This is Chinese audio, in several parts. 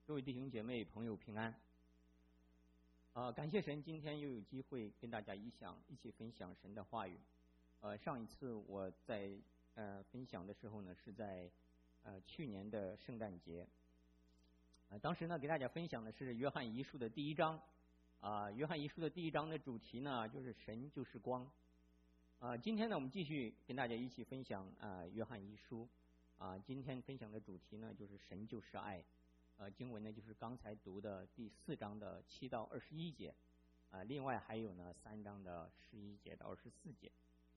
各位弟兄姐妹朋友平安。感谢神，今天又有机会跟大家一起分享神的话语。上一次我在分享的时候呢，是在去年的圣诞节。当时呢给大家分享的是约翰一书的第一章。约翰一书的第一章的主题呢就是神就是光。今天呢我们继续跟大家一起分享约翰一书。今天分享的主题呢就是神就是爱。经文呢就是刚才读的第4章的7到21节，另外还有呢3章的11节到24节。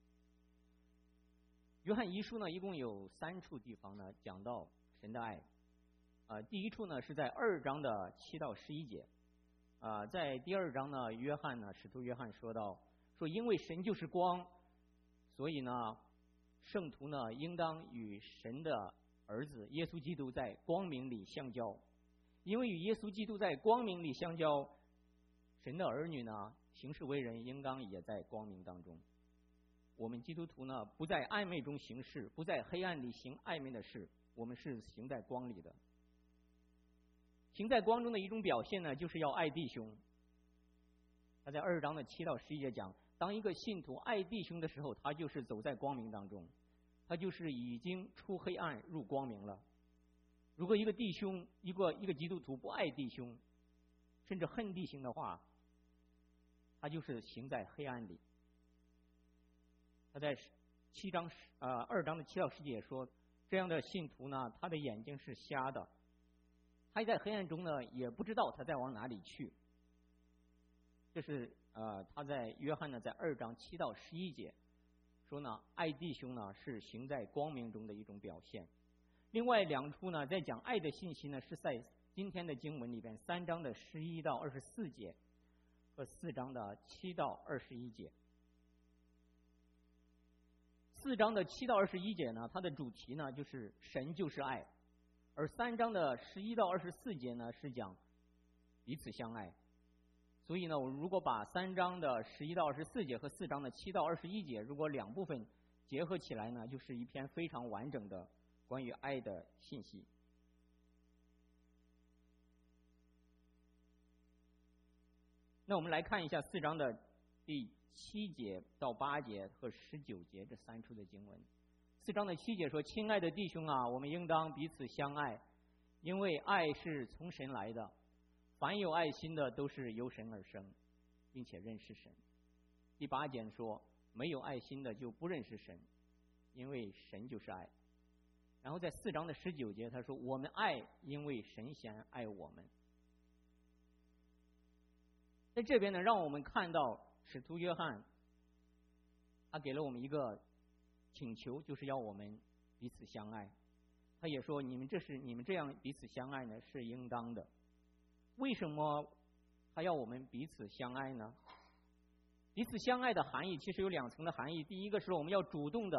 约翰一书呢一共有3处地方呢讲到神的爱。第一处呢是在2章的7到11节。在第2章呢，使徒约翰说因为神就是光，所以呢圣徒呢应当与神的儿子耶稣基督在光明里相交。因为与耶稣基督在光明里相交，神的儿女呢行事为人应当也在光明当中。我们基督徒呢不在暧昧中行事，不在黑暗里行暧昧的事，我们是行在光里的。行在光中的一种表现呢就是要爱弟兄。他在2章的7到11节讲，当一个信徒爱弟兄的时候，他就是走在光明当中，他就是已经出黑暗入光明了。如果一个弟兄一个基督徒不爱弟兄，甚至恨弟兄的话，他就是行在黑暗里。他在2章的7到10节说，这样的信徒呢他的眼睛是瞎的，他在黑暗中呢也不知道他在往哪里去。这是他在约翰呢在2章7到11节说呢，爱弟兄呢是行在光明中的一种表现。另外2处呢在讲爱的信息呢是在今天的经文里边3章的11到24节和4章的7到21节。4章的7到21节呢，它的主题呢就是神就是爱，而3章的11到24节呢是讲彼此相爱。所以呢，我如果把3章的11到24节和4章的7到21节，如果2部分结合起来呢，就是一篇非常完整的关于爱的信息。那我们来看一下4章的第7节到8节和19节这3处的经文。4章的7节说，亲爱的弟兄啊，我们应当彼此相爱，因为爱是从神来的，凡有爱心的都是由神而生，并且认识神。第8节说，没有爱心的就不认识神，因为神就是爱。然后在4章的19节他说，我们爱，因为神先爱我们。在这边呢，让我们看到使徒约翰他给了我们一个请求，就是要我们彼此相爱。他也说，你们这样彼此相爱呢是应当的。为什么他要我们彼此相爱呢？彼此相爱的含义其实有2层的含义。第一个是我们要主动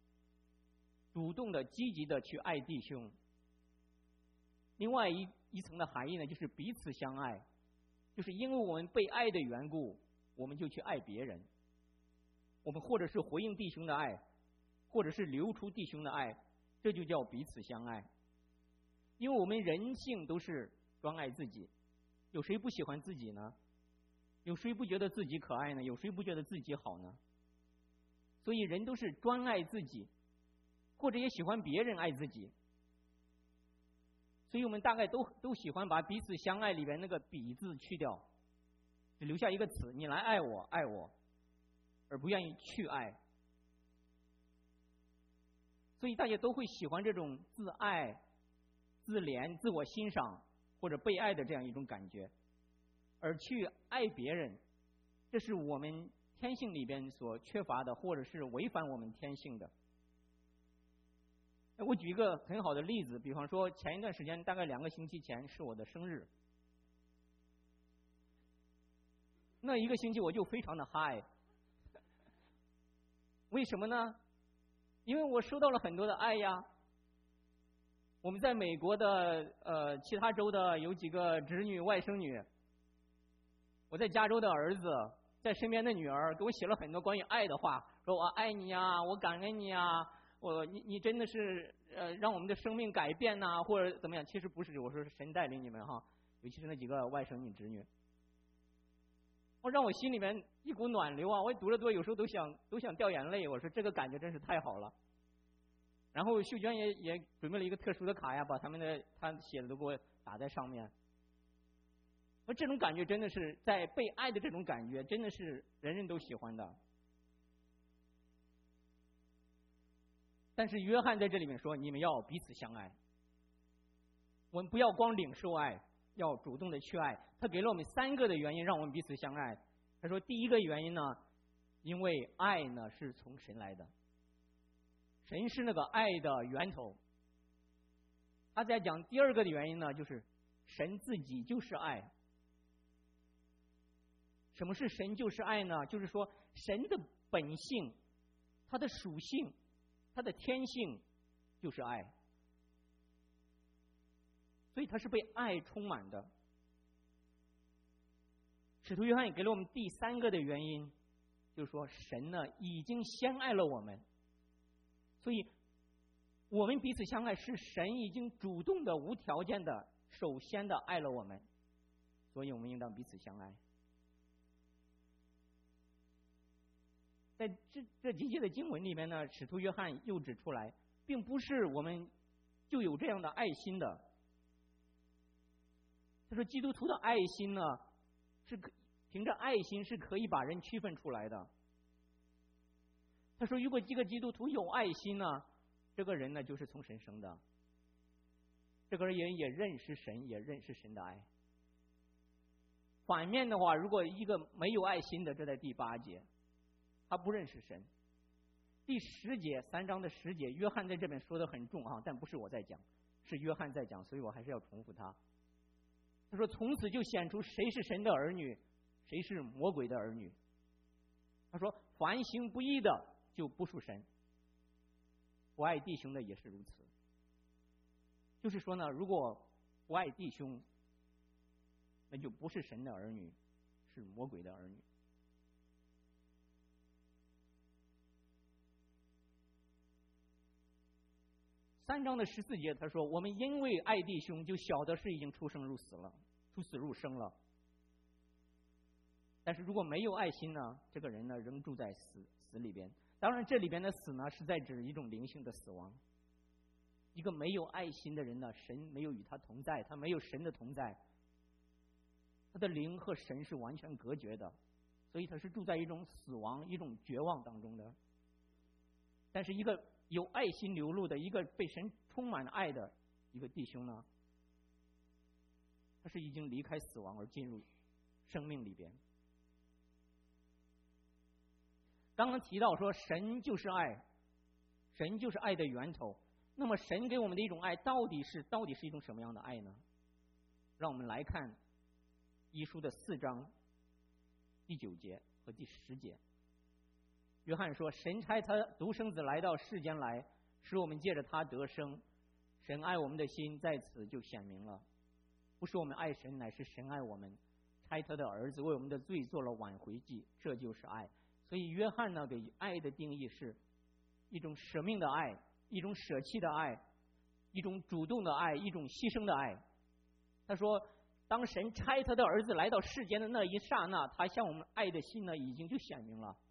的积极的去爱弟兄。另外一层的含义呢就是彼此相爱，就是因为我们被爱的缘故，我们就去爱别人。我们或者是回应弟兄的爱，或者是流出弟兄的爱，这就叫彼此相爱。因为我们人性都是专爱自己，有谁不喜欢自己呢？有谁不觉得自己可爱呢？有谁不觉得自己好呢？所以人都是专爱自己，或者也喜欢别人爱自己。所以我们大概都喜欢把彼此相爱里边那个比字去掉，只留下一个词，你来爱我，爱我，而不愿意去爱。所以大家都会喜欢这种自爱、自怜、自我欣赏或者被爱的这样一种感觉，而去爱别人，这是我们天性里边所缺乏的，或者是违反我们天性的。我举一个很好的例子，比方说前一段时间，大概2个星期前是我的生日，那1个星期我就非常的嗨。为什么呢？因为我收到了很多的爱呀。我们在美国的其他州的有几个侄女外甥女，我在加州的儿子，在身边的女儿给我写了很多关于爱的话，说我爱你呀，我感恩你呀， 你真的是让我们的生命改变呐，或者怎么样？其实不是，我说是神带领你们哈，尤其是那几个外甥女侄女，让我心里面一股暖流啊！我读了多，有时候都想掉眼泪。我说这个感觉真是太好了。然后秀娟也准备了一个特殊的卡呀，把他写的都给我打在上面。这种感觉真的是在被爱的这种感觉，真的是人人都喜欢的。但是约翰在这里面说，你们要彼此相爱。我们不要光领受爱，要主动的去爱。他给了我们3个的原因，让我们彼此相爱。他说，第一个原因呢，因为爱呢是从神来的，神是那个爱的源头。他在讲第二个的原因呢，就是神自己就是爱。什么是神就是爱呢？就是说神的本性，他的属性，他的天性就是爱，所以他是被爱充满的。使徒约翰也给了我们第3个的原因，就是说神呢已经先爱了我们，所以我们彼此相爱是神已经主动的、无条件的、首先的爱了我们，所以我们应当彼此相爱。在这几节的经文里面呢，使徒约翰又指出来，并不是我们就有这样的爱心的。他说，基督徒的爱心呢，是凭着爱心是可以把人区分出来的。他说，如果这个基督徒有爱心呢，这个人呢就是从神生的，这个人也认识神，也认识神的爱。反面的话，如果一个没有爱心的，这在第8节。他不认识神。第10节，3章的10节，约翰在这边说的很重啊，但不是我在讲，是约翰在讲，所以我还是要重复他。他说，从此就显出谁是神的儿女，谁是魔鬼的儿女。他说，凡行不义的就不属神，不爱弟兄的也是如此。就是说呢，如果不爱弟兄，那就不是神的儿女，是魔鬼的儿女。3章的14节，他说，我们因为爱弟兄，就晓得是已经出死入生了。但是如果没有爱心呢，这个人呢仍住在死里边。当然这里边的死呢，是在指一种灵性的死亡。一个没有爱心的人呢，神没有与他同在，他没有神的同在，他的灵和神是完全隔绝的，所以他是住在一种死亡、一种绝望当中的。但是一个有爱心流露的，一个被神充满爱的一个弟兄呢，他是已经离开死亡而进入生命里边。刚刚提到说神就是爱，神就是爱的源头。那么神给我们的一种爱到底是一种什么样的爱呢？让我们来看一书的4章第9节和第10节。约翰说，神差他独生子来到世间来，使我们借着他得生。神爱我们的心在此就显明了，不是我们爱神，乃是神爱我们，差他的儿子为我们的罪做了挽回祭，这就是爱。所以约翰呢，给爱的定义是一种舍命的爱，一种舍弃的爱，一种主动的爱，一种牺牲的爱。他说，当神差他的儿子来到世间的那一刹那，他向我们爱的心呢，已经就显明了。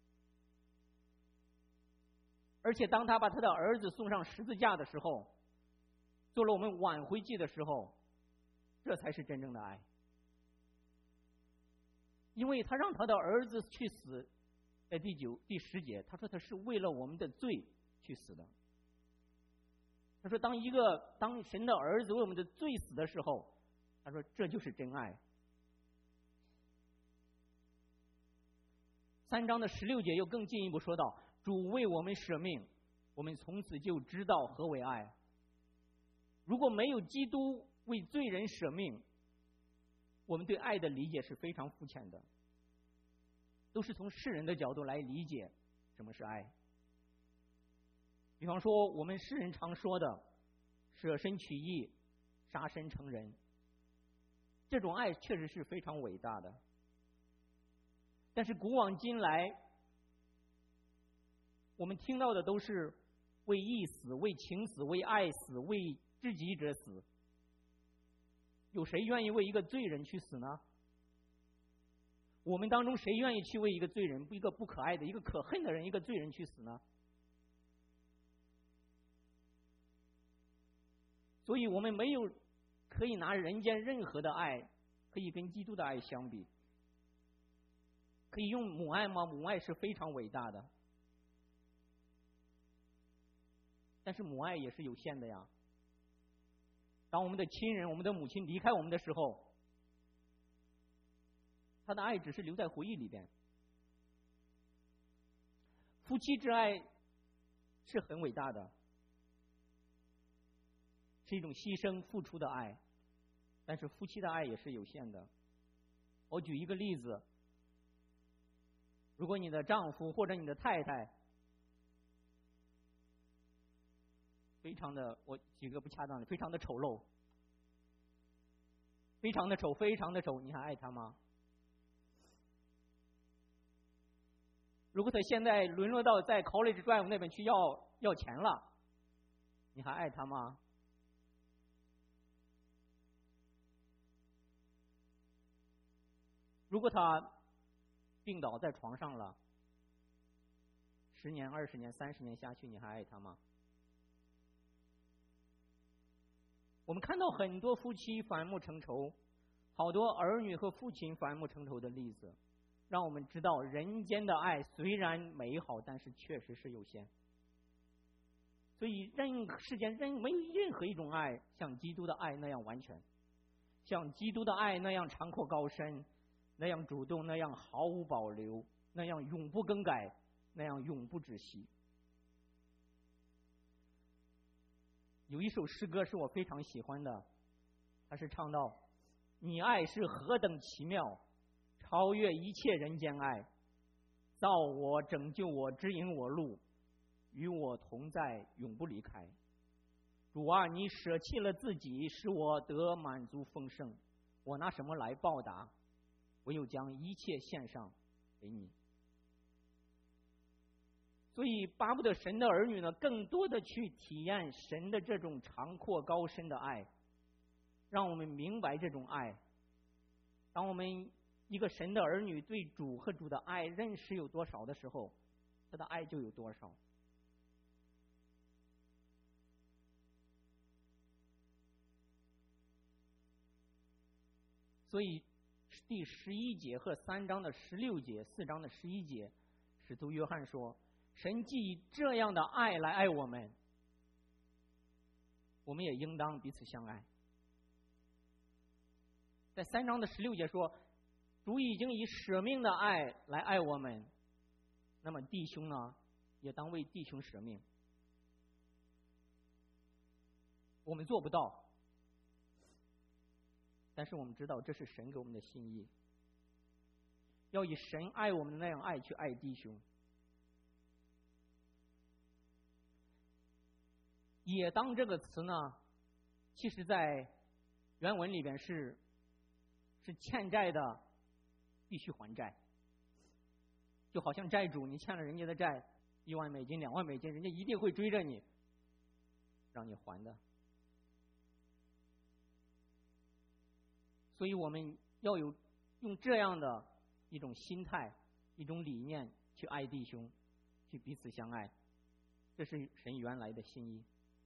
而且当他把他的儿子送上十字架的时候，做了我们挽回祭的时候，这才是真正的爱。因为他让他的儿子去死，在第10节，他说他是为了我们的罪去死的。他说当神的儿子为我们的罪死的时候，他说这就是真爱。3章的16节又更进一步说到，主为我们舍命，我们从此就知道何为爱。如果没有基督为罪人舍命，我们对爱的理解是非常肤浅的，都是从世人的角度来理解什么是爱。比方说我们世人常说的舍身取义、杀身成仁，这种爱确实是非常伟大的。但是古往今来，我们听到的都是为义死，为情死，为爱死，为知己者死。有谁愿意为一个罪人去死呢？我们当中谁愿意去为一个罪人，一个不可爱的、一个可恨的人、一个罪人去死呢？所以我们没有可以拿人间任何的爱可以跟基督的爱相比。可以用母爱吗？母爱是非常伟大的，但是母爱也是有限的呀。当我们的亲人、我们的母亲离开我们的时候，他的爱只是留在回忆里边。夫妻之爱是很伟大的，是一种牺牲付出的爱，但是夫妻的爱也是有限的。我举一个例子，如果你的丈夫或者你的太太非常的，我举个不恰当的，非常的丑陋，非常的丑，非常的丑，你还爱他吗？如果他现在沦落到在 College Drive 那边去要钱了，你还爱他吗？如果他病倒在床上了，10年、20年、30年下去，你还爱他吗？我们看到很多夫妻反目成仇，好多儿女和父亲反目成仇的例子，让我们知道人间的爱虽然美好，但是确实是有限。所以世间没有任何一种爱像基督的爱那样完全，像基督的爱那样长阔高深，那样主动，那样毫无保留，那样永不更改，那样永不止息。有一首诗歌是我非常喜欢的，它是唱到：你爱是何等奇妙，超越一切人间爱，造我，拯救我，指引我路，与我同在，永不离开。主啊，你舍弃了自己，使我得满足丰盛，我拿什么来报答？唯有将一切献上给你。所以巴不得神的儿女呢，更多的去体验神的这种长阔高深的爱，让我们明白这种爱。当我们一个神的儿女对主和主的爱认识有多少的时候，他的爱就有多少。所以第11节和3章的16节、4章的11节，使徒约翰说，神既以这样的爱来爱我们，我们也应当彼此相爱。在3章的16节说，主已经以舍命的爱来爱我们，那么弟兄呢，也当为弟兄舍命。我们做不到，但是我们知道这是神给我们的心意，要以神爱我们的那样爱去爱弟兄。也当这个词呢，其实在原文里边是欠债的必须还债，就好像债主你欠了人家的债1万美金、2万美金，人家一定会追着你让你还的。所以我们要用这样的一种心态、一种理念去爱弟兄，去彼此相爱，这是神原来的心意。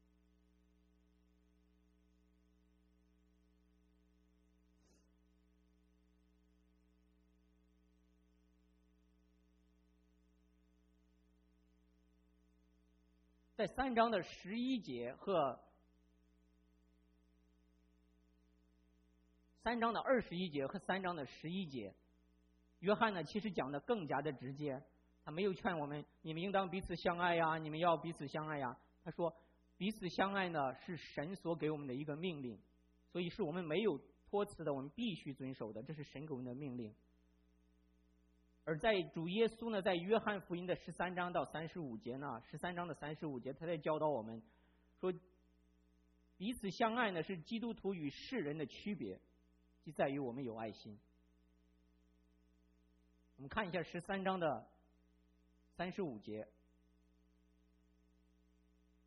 在3章的11节和3章的21节和3章的11节，约翰呢其实讲的更加的直接，他没有劝我们你们应当彼此相爱呀，你们要彼此相爱呀。他说彼此相爱呢是神所给我们的一个命令，所以是我们没有托辞的，我们必须遵守的，这是神给我们的命令。而在主耶稣呢，在约翰福音的13章到35节呢，13章的35节，他在教导我们说，彼此相爱呢是基督徒与世人的区别，即在于我们有爱心。我们看一下13章的35节，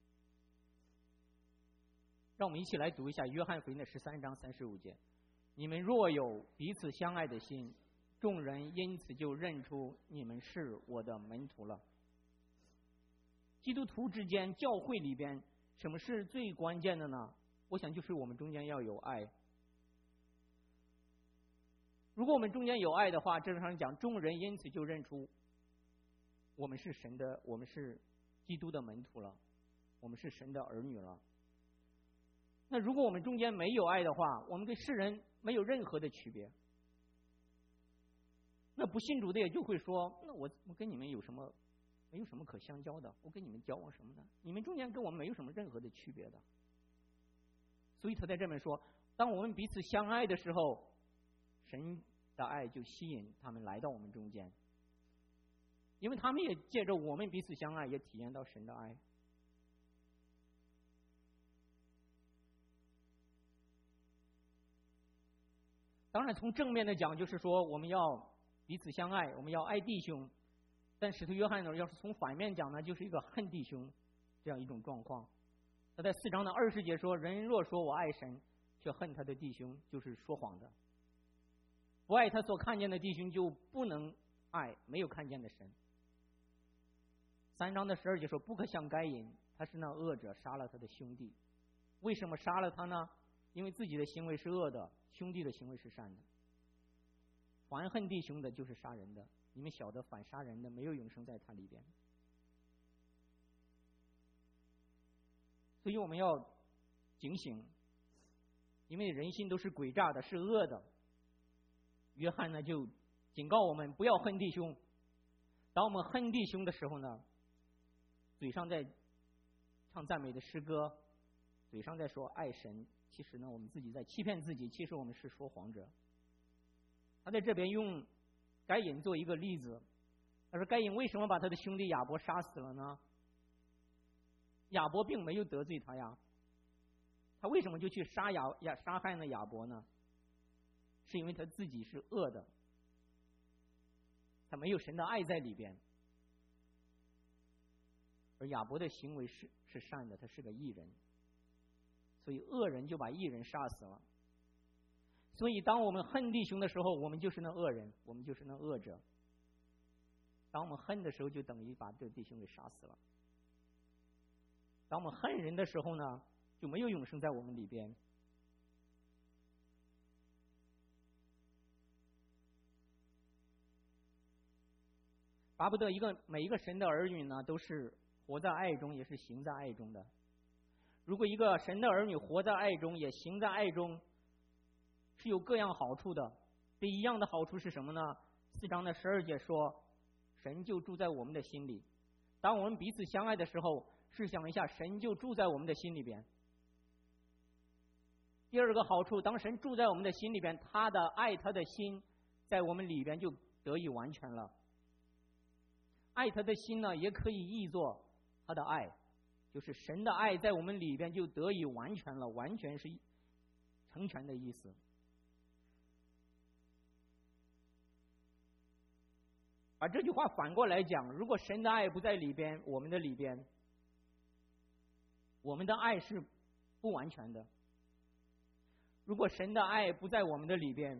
让我们一起来读一下约翰福音的13章35节：你们若有彼此相爱的心，众人因此就认出你们是我的门徒了。基督徒之间，教会里边，什么是最关键的呢？我想就是我们中间要有爱。如果我们中间有爱的话，正常讲，众人因此就认出我们是我们是基督的门徒了，我们是神的儿女了。那如果我们中间没有爱的话，我们跟世人没有任何的区别。那不信主的也就会说，那我跟你们有什么没有什么可相交的？我跟你们交往什么呢？你们中间跟我们没有什么任何的区别的。所以他在这边说，当我们彼此相爱的时候，神的爱就吸引他们来到我们中间，因为他们也借着我们彼此相爱，也体验到神的爱。当然，从正面的讲，就是说我们要彼此相爱，我们要爱弟兄。但使徒约翰呢，要是从反面讲呢，就是一个恨弟兄这样一种状况。他在4章的20节说：“人若说我爱神，却恨他的弟兄，就是说谎的。不爱他所看见的弟兄，就不能爱没有看见的神。”3章的12节说：“不可像该隐，他是那恶者，杀了他的兄弟。为什么杀了他呢？因为自己的行为是恶的，兄弟的行为是善的。凡恨弟兄的，就是杀人的。你们晓得，反杀人的，没有永生在他里边。”所以我们要警醒，因为人心都是诡诈的，是恶的。约翰呢就警告我们不要恨弟兄。当我们恨弟兄的时候呢，嘴上在唱赞美的诗歌，嘴上在说爱神，其实呢我们自己在欺骗自己，其实我们是说谎者。他在这边用该隐做一个例子，他说该隐为什么把他的兄弟亚伯杀死了呢？亚伯并没有得罪他呀，他为什么就去杀害了亚伯呢？是因为他自己是恶的，他没有神的爱在里边。而亚伯的行为是善的，他是个义人，所以恶人就把义人杀死了。所以当我们恨弟兄的时候，我们就是那恶人，我们就是那恶者。当我们恨的时候，就等于把这弟兄给杀死了。当我们恨人的时候呢，就没有永生在我们里边。巴不得每一个神的儿女呢，都是活在爱中，也是行在爱中的。如果一个神的儿女活在爱中，也行在爱中，是有各样好处的。第一样的好处是什么呢？4章的12节说，神就住在我们的心里。当我们彼此相爱的时候，试想一下，神就住在我们的心里边。第二个好处，当神住在我们的心里边，他的爱，他的心在我们里边就得以完全了。爱他的心呢，也可以译作他的爱，就是神的爱在我们里边就得以完全了，完全是成全的意思。把这句话反过来讲，如果神的爱不在里边，我们的里边，我们的爱是不完全的。如果神的爱不在我们的里边，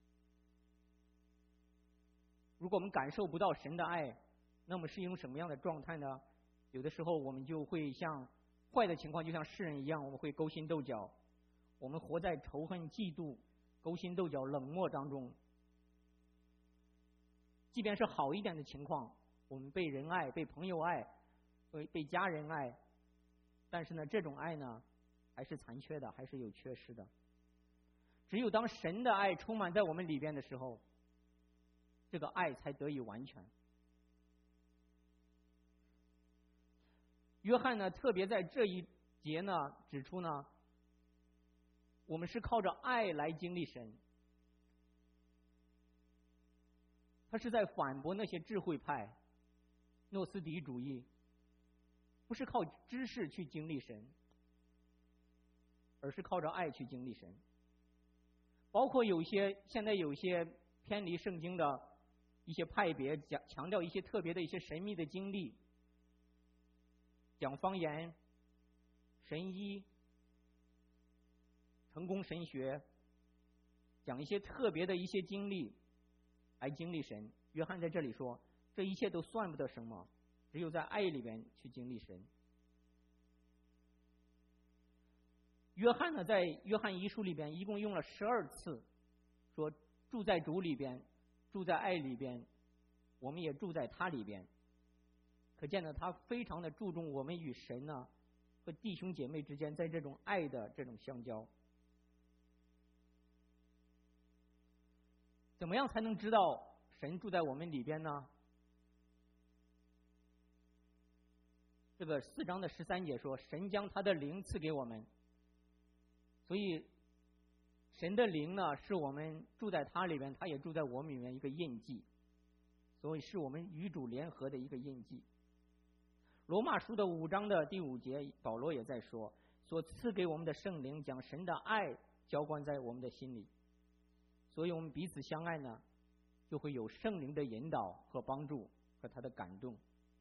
如果我们感受不到神的爱，那么是一种什么样的状态呢？有的时候我们就会像坏的情况，就像世人一样，我们会勾心斗角，我们活在仇恨、嫉妒、勾心斗角、冷漠当中。即便是好一点的情况，我们被人爱、被朋友爱、被家人爱，但是呢，这种爱呢，还是残缺的，还是有缺失的。只有当神的爱充满在我们里边的时候，这个爱才得以完全。约翰呢，特别在这一节呢指出呢，我们是靠着爱来经历神。他是在反驳那些智慧派、诺斯底主义，不是靠知识去经历神，而是靠着爱去经历神。包括现在有一些偏离圣经的一些派别，强调一些特别的一些神秘的经历，讲方言、神医， 成功神学，讲一些特别的一些经历来经历神。约翰在这里说，这一切都算不得什么，只有在爱里边去经历神。约翰呢，在约翰一书里边一共用了12次说住在主里边，住在爱里边，我们也住在他里边。可见呢，他非常的注重我们与神呢和弟兄姐妹之间在这种爱的这种相交。怎么样才能知道神住在我们里边呢？这个4章的13节说，神将他的灵赐给我们。所以神的灵呢，是我们住在他里边，他也住在我们里面一个印记，所以是我们与主联合的一个印记。罗马书的5章的第5节，保罗也在说，所赐给我们的圣灵将神的爱浇灌在我们的心里，所以我们彼此相爱呢，就会有圣灵的引导和帮助和他的感动。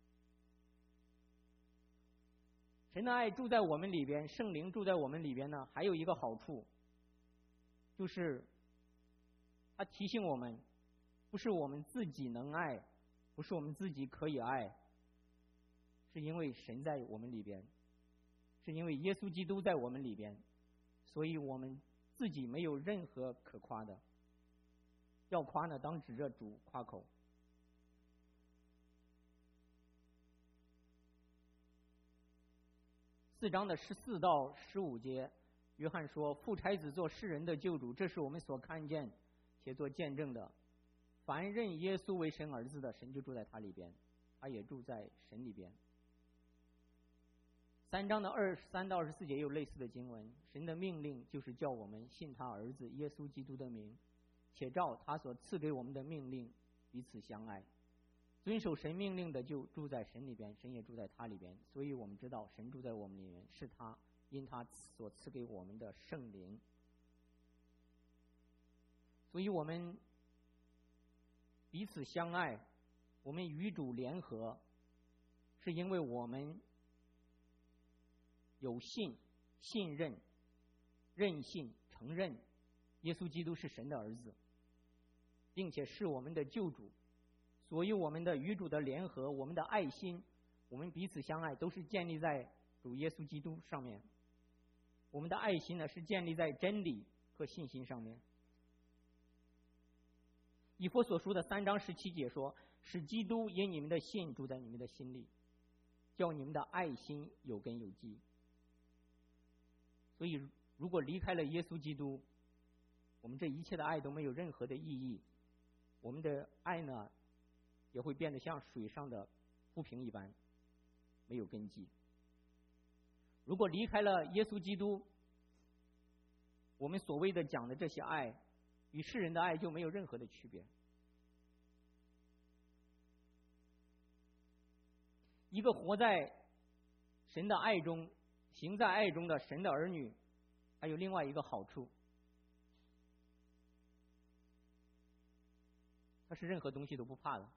神的爱住在我们里边，圣灵住在我们里边呢，还有一个好处，就是他提醒我们，不是我们自己能爱，不是我们自己可以爱，是因为神在我们里边，是因为耶稣基督在我们里边，所以我们自己没有任何可夸的，要夸呢，当指着主夸口。4章的14到15节，约翰说，父差子做世人的救主，这是我们所看见且做见证的。凡认耶稣为神儿子的，神就住在他里边，他也住在神里边。3章的23到24节有类似的经文，神的命令就是叫我们信他儿子耶稣基督的名，且照他所赐给我们的命令彼此相爱。遵守神命令的就住在神里边，神也住在他里边。所以我们知道神住在我们里面，是他因他所赐给我们的圣灵。所以我们彼此相爱，我们与主联合，是因为我们有信任、认信、承认耶稣基督是神的儿子，并且是我们的救主。所以我们的与主的联合，我们的爱心，我们彼此相爱，都是建立在主耶稣基督上面。我们的爱心呢，是建立在真理和信心上面。以弗所书的3章17节说，使基督因你们的信住在你们的心里，叫你们的爱心有根有基。所以如果离开了耶稣基督，我们这一切的爱都没有任何的意义，我们的爱呢也会变得像水上的浮萍一般，没有根基。如果离开了耶稣基督，我们所谓的讲的这些爱，与世人的爱就没有任何的区别。一个活在神的爱中、行在爱中的神的儿女，还有另外一个好处，他是任何东西都不怕的，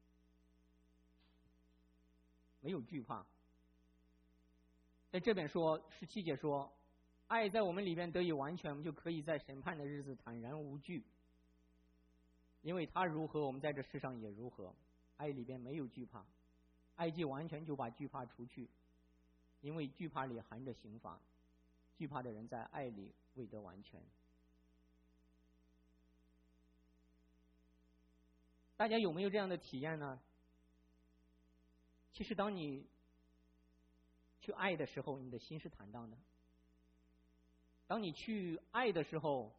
没有惧怕。在这边说17节说，爱在我们里面得以完全，我们就可以在审判的日子坦然无惧，因为他如何，我们在这世上也如何。爱里边没有惧怕，爱既完全就把惧怕除去，因为惧怕里含着刑罚，惧怕的人在爱里未得完全。大家有没有这样的体验呢？其实当你去爱的时候，你的心是坦荡的。当你去爱的时候，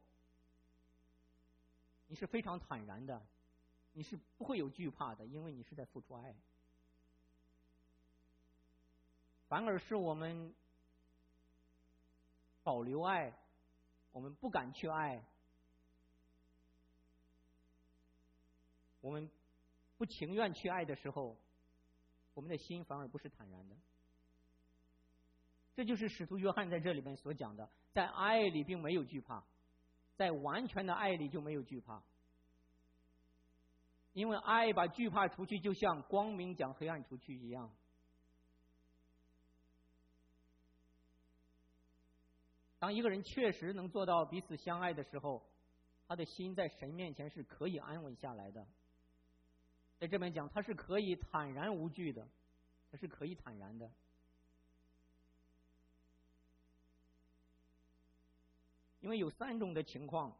你是非常坦然的，你是不会有惧怕的，因为你是在付出爱。反而是我们保留爱，我们不敢去爱，我们不情愿去爱的时候，我们的心反而不是坦然的。这就是使徒约翰在这里面所讲的，在爱里并没有惧怕，在完全的爱里就没有惧怕。因为爱把惧怕除去，就像光明将黑暗除去一样。 当一个人确实能做到彼此相爱的时候，他的心在神面前是可以安稳下来的。在这边讲，他是可以坦然无惧的，他是可以坦然的。因为有3种的情况，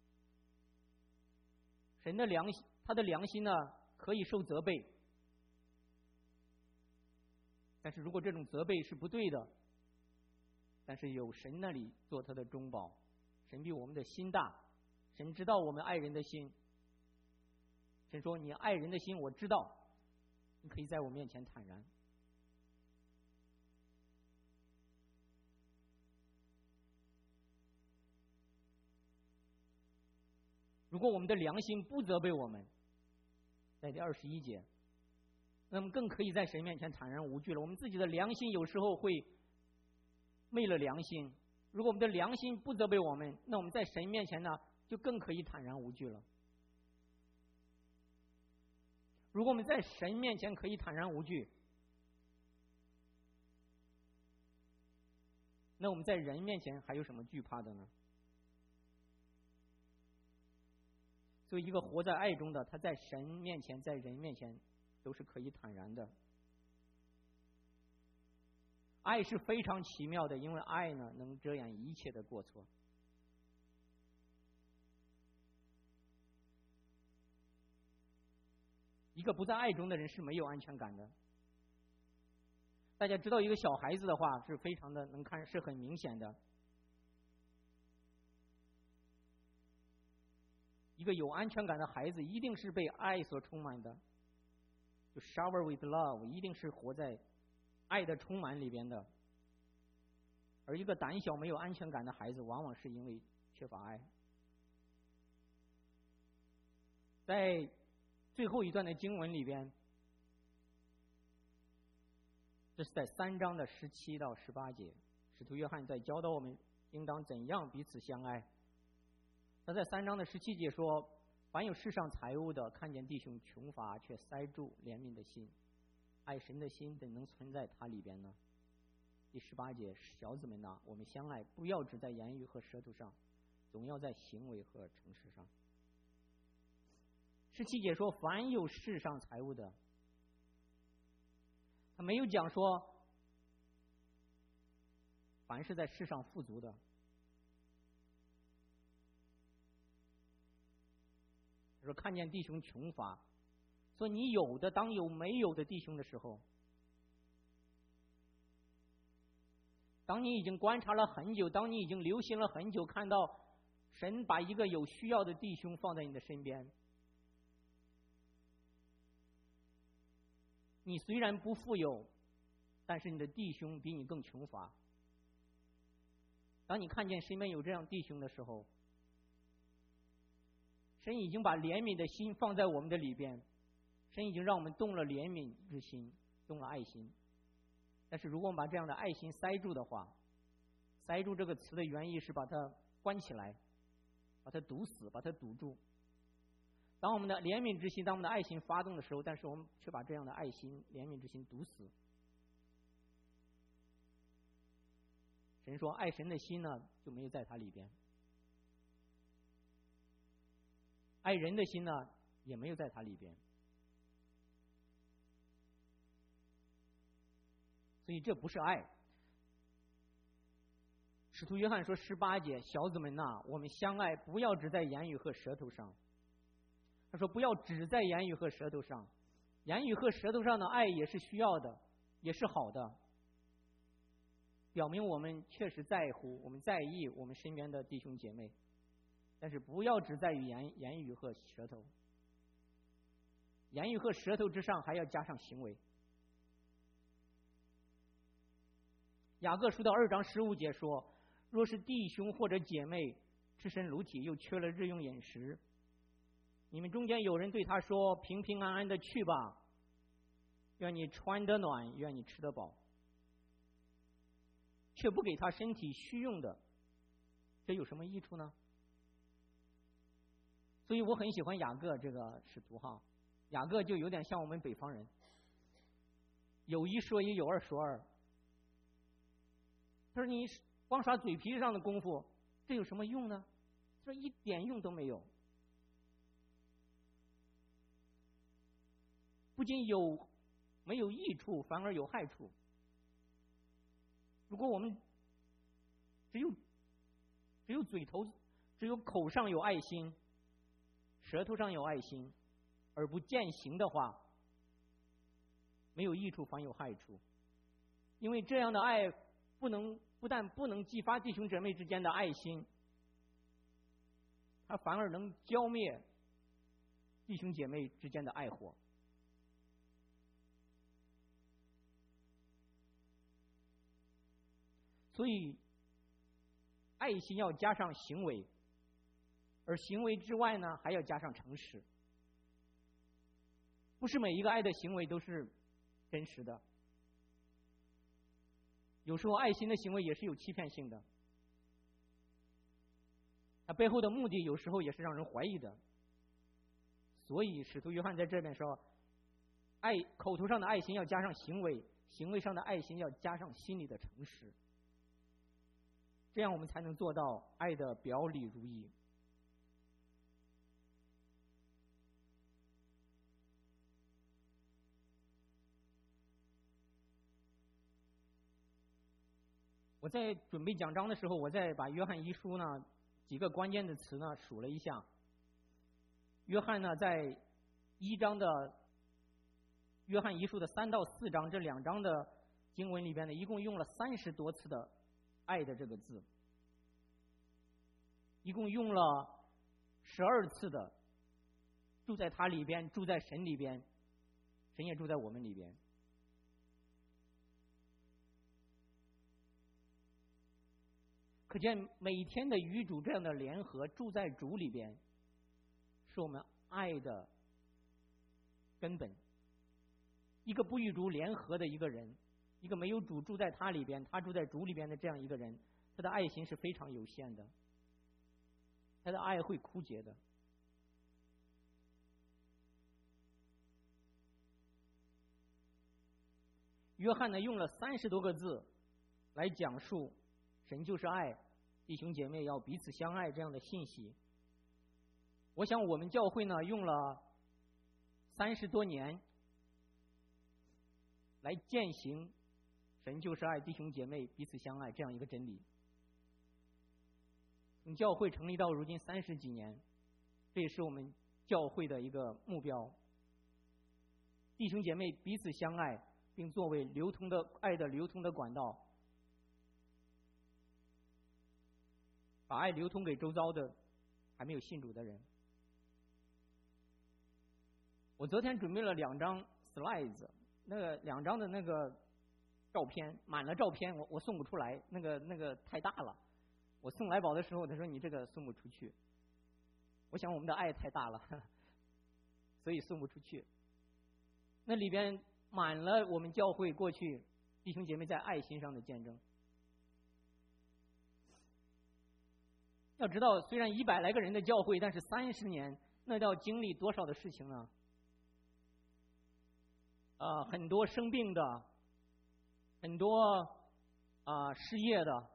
神的良心，他的良心呢可以受责备，但是如果这种责备是不对的，但是有神那里做他的中保，神比我们的心大，神知道我们爱人的心，神说你爱人的心我知道，你可以在我面前坦然。如果我们的良心不责备我们，在第21节，那么更可以在神面前坦然无惧了。我们自己的良心有时候会昧了良心，如果我们的良心不责备我们，那我们在神面前呢就更可以坦然无惧了。如果我们在神面前可以坦然无惧，那我们在人面前还有什么惧怕的呢？所以一个活在爱中的，他在神面前在人面前都是可以坦然的。爱是非常奇妙的，因为爱呢能遮掩一切的过错。一个不在爱中的人是没有安全感的。大家知道一个小孩子的话是非常的能看，是很明显的。一个有安全感的孩子一定是被爱所充满的，就 shower with love， 一定是活在爱的充满里边的。而一个胆小没有安全感的孩子，往往是因为缺乏爱。在最后一段的经文里边，这是在3章的17到18节，使徒约翰在教导我们应当怎样彼此相爱。他在3章的17节说，凡有世上财物的，看见弟兄穷乏，却塞住怜悯的心，爱神的心怎能存在他里边呢？第18节，小子们呐，我们相爱，不要只在言语和舌头上，总要在行为和诚实上。17节说，凡有世上财物的，他没有讲说凡是在世上富足的。他说看见弟兄穷乏，说你有的当有没有的弟兄的时候，当你已经观察了很久，当你已经留心了很久，看到神把一个有需要的弟兄放在你的身边，你虽然不富有，但是你的弟兄比你更穷乏。当你看见身边有这样弟兄的时候，神已经把怜悯的心放在我们的里边，神已经让我们动了怜悯之心，动了爱心。但是如果我们把这样的爱心塞住的话，塞住这个词的原意是把它关起来，把它堵死，把它堵住。当我们的怜悯之心，当我们的爱心发动的时候，但是我们却把这样的爱心、怜悯之心堵死。神说爱神的心呢就没有在他里边，爱人的心呢也没有在他里边。所以这不是爱。使徒约翰说18节，小子们呐，我们相爱，不要只在言语和舌头上。他说不要只在言语和舌头上，言语和舌头上的爱也是需要的，也是好的，表明我们确实在乎，我们在意我们身边的弟兄姐妹，但是不要只在于言语和舌头，言语和舌头之上还要加上行为。雅各书的2章15节说，若是弟兄或者姐妹赤身裸体，又缺了日用饮食，你们中间有人对他说，平平安安的去吧，愿你穿得暖，愿你吃得饱，却不给他身体需用的，这有什么益处呢？所以我很喜欢雅各这个使徒哈，雅各就有点像我们北方人，有一说一，有二说二。他说你光耍嘴皮上的功夫，这有什么用呢？这一点用都没有。不仅没有益处，反而有害处。如果我们只有嘴头，只有口上有爱心，舌头上有爱心，而不践行的话，没有益处，反有害处。因为这样的爱不但不能激发弟兄姐妹之间的爱心，它反而能浇灭弟兄姐妹之间的爱火。所以爱心要加上行为，而行为之外呢，还要加上诚实。不是每一个爱的行为都是真实的，有时候爱心的行为也是有欺骗性的，它背后的目的有时候也是让人怀疑的。所以使徒约翰在这边说，口头上的爱心要加上行为，行为上的爱心要加上心里的诚实，这样我们才能做到爱的表里如一。我在准备讲章的时候，我在把约翰一书呢几个关键的词呢数了一下。约翰呢在1章的约翰一书的3到4章这2章的经文里边呢，一共用了30多次的爱的这个字，一共用了12次的住在他里边，住在神里边，神也住在我们里边。可见每天的与主这样的联合，住在主里边，是我们爱的根本。一个不与主联合的一个人，一个没有主住在他里边，他住在主里边的这样一个人，他的爱心是非常有限的，他的爱会枯竭的。约翰呢用了30多个字来讲述神就是爱，弟兄姐妹要彼此相爱这样的信息。我想我们教会呢用了30多年来践行神就是爱，弟兄姐妹彼此相爱这样一个真理。从教会成立到如今30几年，这也是我们教会的一个目标。弟兄姐妹彼此相爱，并作为爱的流通的管道，把爱流通给周遭的还没有信主的人。我昨天准备了2张 slides， 那个2张的那个照片满了照片，我送不出来，那个太大了。我送来宝的时候，他说你这个送不出去。我想我们的爱太大了，所以送不出去。那里边满了我们教会过去弟兄姐妹在爱心上的见证。要知道，虽然100来个人的教会，但是30年，那要经历多少的事情呢？很多生病的，很多失业的，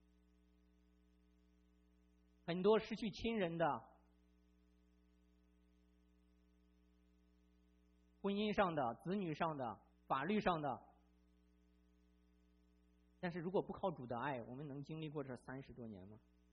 很多失去亲人的，婚姻上的、子女上的、法律上的。但是如果不靠主的爱，我们能经历过这30多年吗？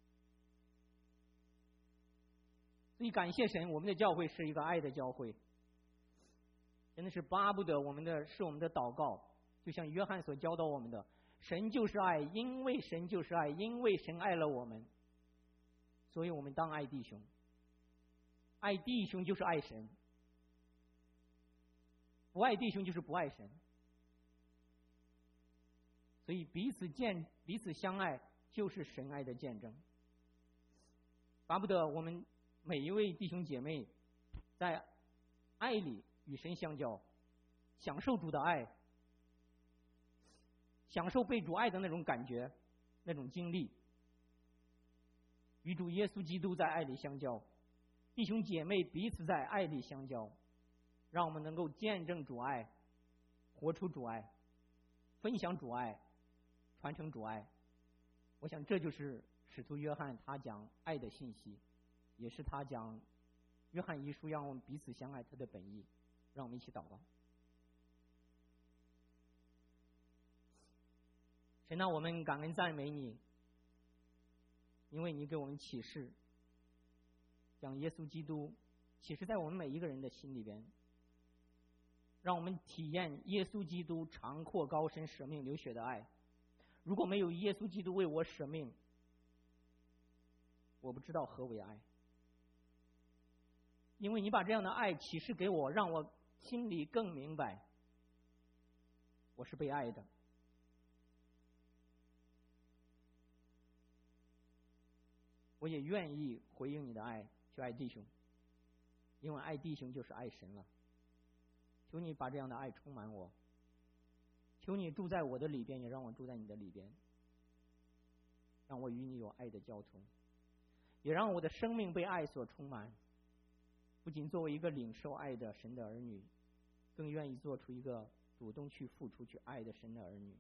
所以感谢神，我们的教会是一个爱的教会，真的是巴不得我们的祷告，就像约翰所教导我们的，神就是爱，因为神就是爱，因为神爱了我们，所以我们当爱弟兄。爱弟兄就是爱神，不爱弟兄就是不爱神。所以彼此相爱就是神爱的见证。巴不得我们每一位弟兄姐妹在爱里与神相交，享受主的爱，享受被主爱的那种感觉，那种经历，与主耶稣基督在爱里相交，弟兄姐妹彼此在爱里相交，让我们能够见证主爱，活出主爱，分享主爱，传承主爱， 我想这就是使徒约翰他讲爱的信息，也是他讲约翰一书让我们彼此相爱他的本意。让我们一起祷告。神啊，我们感恩赞美你，因为你给我们启示，将耶稣基督启示在我们每一个人的心里边，让我们体验耶稣基督长阔高深舍命流血的爱。如果没有耶稣基督为我舍命，我不知道何为爱。因为你把这样的爱启示给我，让我心里更明白我是被爱的。我也愿意回应你的爱，去爱弟兄，因为爱弟兄就是爱神了。求你把这样的爱充满我，求你住在我的里边，也让我住在你的里边，让我与你有爱的交通，也让我的生命被爱所充满。不仅作为一个领受爱的神的儿女，更愿意做出一个主动去付出去爱的神的儿女。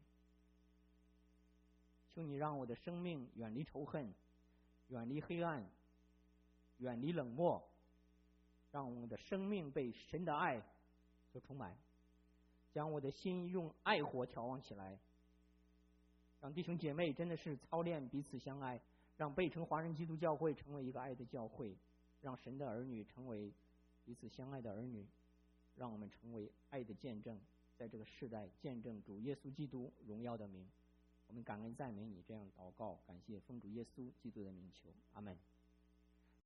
求你让我的生命远离仇恨，远离黑暗，远离冷漠，让我的生命被神的爱所充满，将我的心用爱火调旺起来，让弟兄姐妹真的是操练彼此相爱，让贝城华人基督教会成为一个爱的教会，让神的儿女成为彼此相爱的儿女，让我们成为爱的见证，在这个世代见证主耶稣基督荣耀的名。我们感恩赞美你，这样祷告，感谢奉主耶稣基督的名求，阿们。